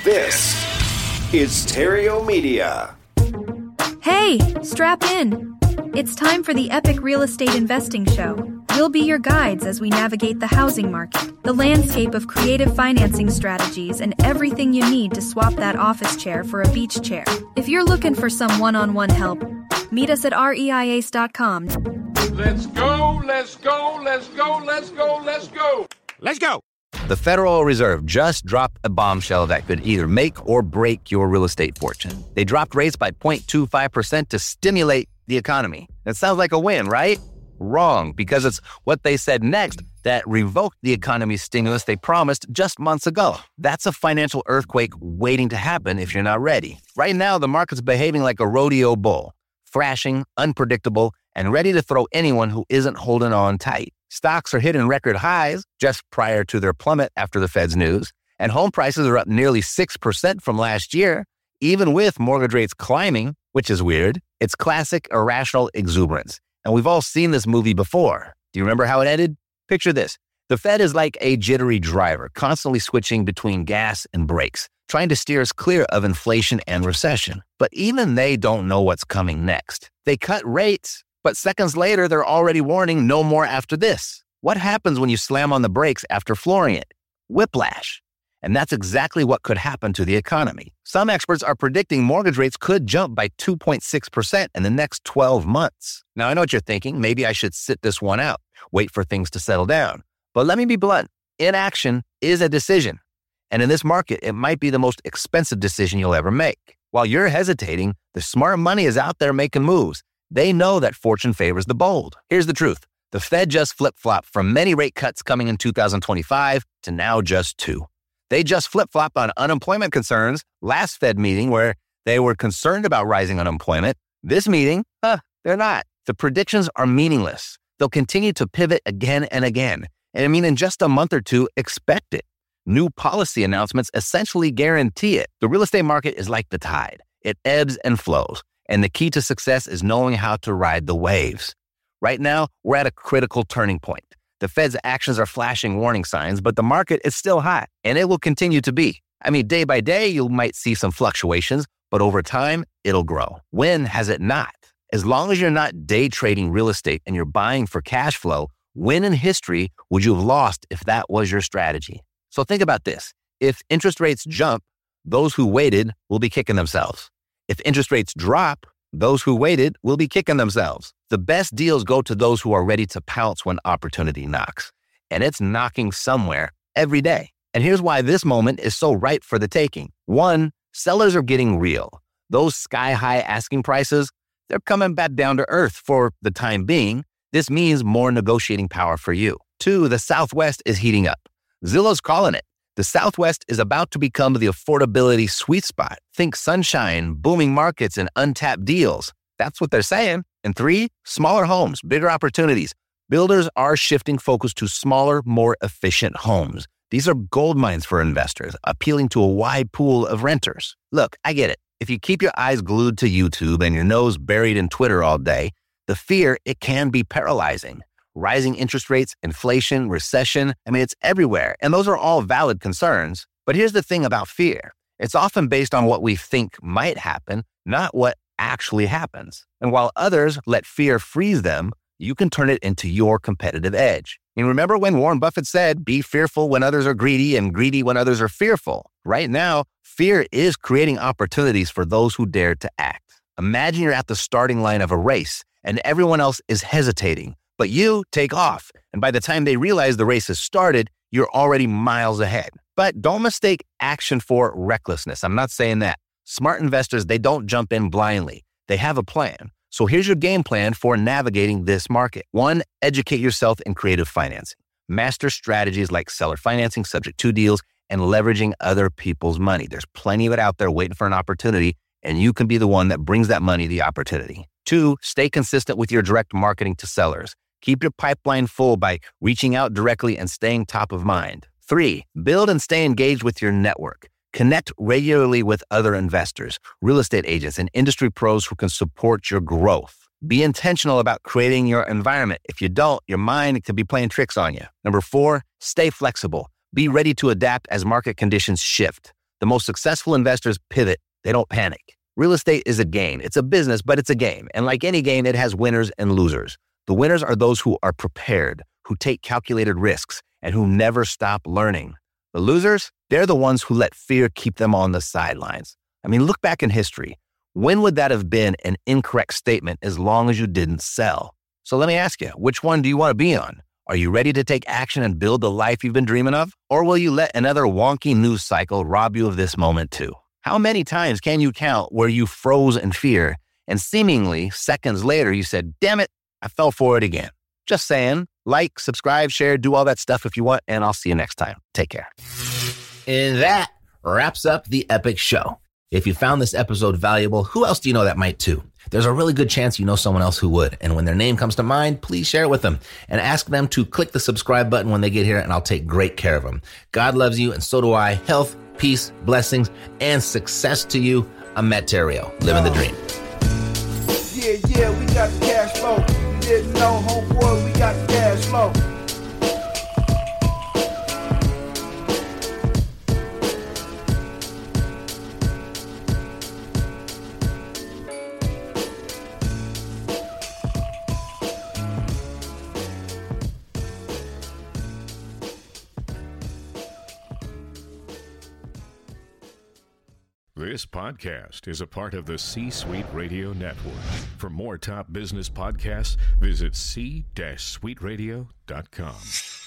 This is Stereo Media. Hey, strap in. It's time for the Epic Real Estate Investing Show. We'll be your guides as we navigate the housing market, the landscape of creative financing strategies, and everything you need to swap that office chair for a beach chair. If you're looking for some one-on-one help, meet us at reiace.com. Let's go, let's go, let's go, let's go, let's go. Let's go. The Federal Reserve just dropped a bombshell that could either make or break your real estate fortune. They dropped rates by 0.25% to stimulate the economy. That sounds like a win, right? Wrong, because it's what they said next that revoked the economy's stimulus they promised just months ago. That's a financial earthquake waiting to happen if you're not ready. Right now, the market's behaving like a rodeo bull, thrashing, unpredictable, and ready to throw anyone who isn't holding on tight. Stocks are hitting record highs just prior to their plummet after the Fed's news, and home prices are up nearly 6% from last year, even with mortgage rates climbing, which is weird. It's classic irrational exuberance, and we've all seen this movie before. Do you remember how it ended? Picture this. The Fed is like a jittery driver, constantly switching between gas and brakes, trying to steer us clear of inflation and recession. But even they don't know what's coming next. They cut rates, but seconds later, they're already warning no more after this. What happens when you slam on the brakes after flooring it? Whiplash. And that's exactly what could happen to the economy. Some experts are predicting mortgage rates could jump by 2.6% in the next 12 months. Now, I know what you're thinking. Maybe I should sit this one out, wait for things to settle down. But let me be blunt. Inaction is a decision. And in this market, it might be the most expensive decision you'll ever make. While you're hesitating, the smart money is out there making moves. They know that fortune favors the bold. Here's the truth. The Fed just flip-flopped from many rate cuts coming in 2025 to now just 2. They just flip-flopped on unemployment concerns last Fed meeting where they were concerned about rising unemployment. This meeting, they're not. The predictions are meaningless. They'll continue to pivot again and again. And I mean, in just a month or two, expect it. New policy announcements essentially guarantee it. The real estate market is like the tide. It ebbs and flows. And the key to success is knowing how to ride the waves. Right now, we're at a critical turning point. The Fed's actions are flashing warning signs, but the market is still hot, and it will continue to be. I mean, day by day, you might see some fluctuations, but over time, it'll grow. When has it not? As long as you're not day trading real estate and you're buying for cash flow, when in history would you have lost if that was your strategy? So think about this. If interest rates jump, those who waited will be kicking themselves. If interest rates drop, those who waited will be kicking themselves. The best deals go to those who are ready to pounce when opportunity knocks. And it's knocking somewhere every day. And here's why this moment is so ripe for the taking. 1, sellers are getting real. Those sky-high asking prices, they're coming back down to earth for the time being. This means more negotiating power for you. 2, the Southwest is heating up. Zillow's calling it. The Southwest is about to become the affordability sweet spot. Think sunshine, booming markets, and untapped deals. That's what they're saying. And 3, smaller homes, bigger opportunities. Builders are shifting focus to smaller, more efficient homes. These are gold mines for investors, appealing to a wide pool of renters. Look, I get it. If you keep your eyes glued to YouTube and your nose buried in Twitter all day, the fear, it can be paralyzing. Rising interest rates, inflation, recession, I mean, it's everywhere. And those are all valid concerns. But here's the thing about fear. It's often based on what we think might happen, not what actually happens. And while others let fear freeze them, you can turn it into your competitive edge. And remember when Warren Buffett said, be fearful when others are greedy and greedy when others are fearful? Right now, fear is creating opportunities for those who dare to act. Imagine you're at the starting line of a race and everyone else is hesitating. But you take off, and by the time they realize the race has started, you're already miles ahead. But don't mistake action for recklessness. I'm not saying that. Smart investors, they don't jump in blindly. They have a plan. So here's your game plan for navigating this market. 1, educate yourself in creative financing. Master strategies like seller financing, subject to deals, and leveraging other people's money. There's plenty of it out there waiting for an opportunity, and you can be the one that brings that money the opportunity. 2, stay consistent with your direct marketing to sellers. Keep your pipeline full by reaching out directly and staying top of mind. 3, build and stay engaged with your network. Connect regularly with other investors, real estate agents, and industry pros who can support your growth. Be intentional about creating your environment. If you don't, your mind could be playing tricks on you. 4, stay flexible. Be ready to adapt as market conditions shift. The most successful investors pivot. They don't panic. Real estate is a game. It's a business, but it's a game. And like any game, it has winners and losers. The winners are those who are prepared, who take calculated risks, and who never stop learning. The losers, they're the ones who let fear keep them on the sidelines. I mean, look back in history. When would that have been an incorrect statement as long as you didn't sell? So let me ask you, which one do you want to be on? Are you ready to take action and build the life you've been dreaming of? Or will you let another wonky news cycle rob you of this moment too? How many times can you count where you froze in fear and seemingly seconds later you said, damn it, I fell for it again? Just saying. Like, subscribe, share, do all that stuff if you want, and I'll see you next time. Take care. And that wraps up the Epic Show. If you found this episode valuable, who else do you know that might too? There's a really good chance you know someone else who would. And when their name comes to mind, please share it with them and ask them to click the subscribe button when they get here, and I'll take great care of them. God loves you, and so do I. Health, peace, blessings, and success to you. I'm Matt Theriault, living the dream. Yeah, we got the cash flow. You didn't know, homeboy, we got the cash flow. This podcast is a part of the C-Suite Radio Network. For more top business podcasts, visit c-suiteradio.com.